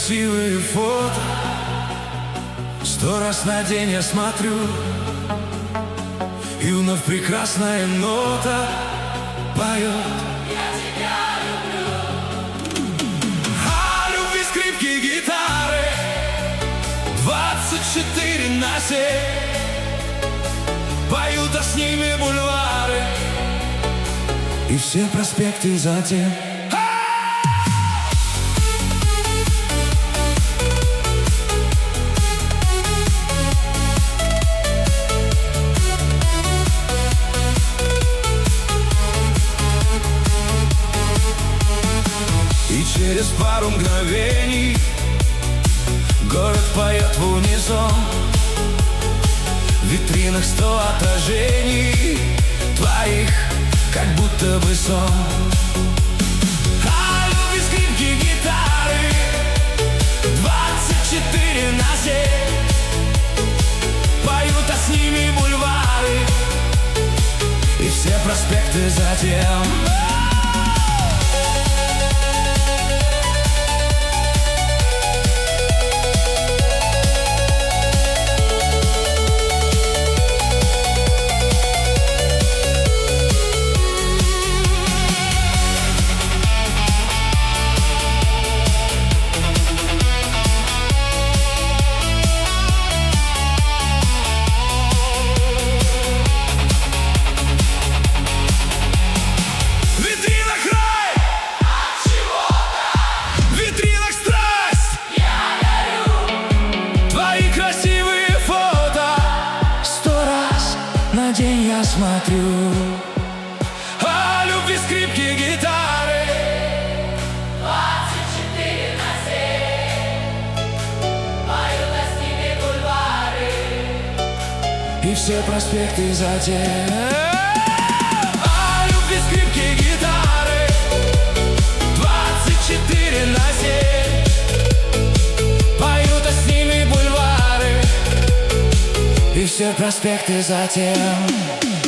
красивые фото 100 раз на день я смотрю, и вновь прекрасная нота поет: я тебя люблю. А любви скрипки, гитары 24/7 поют, а с ними бульвары и все проспекты затем. И через пару мгновений город поет в унисон. В витринах 100 отражений твоих, как будто бы сон. А любви скрипки, гитары 24/7 поют, а с ними бульвары и все проспекты затем. На день я смотрю, а любви скрипки, гитары 24/7 поют, а с ними бульвары и все проспекты затем. А любви скрипки, гитары 24/7 поют, а с ними бульвары и все проспекты затем.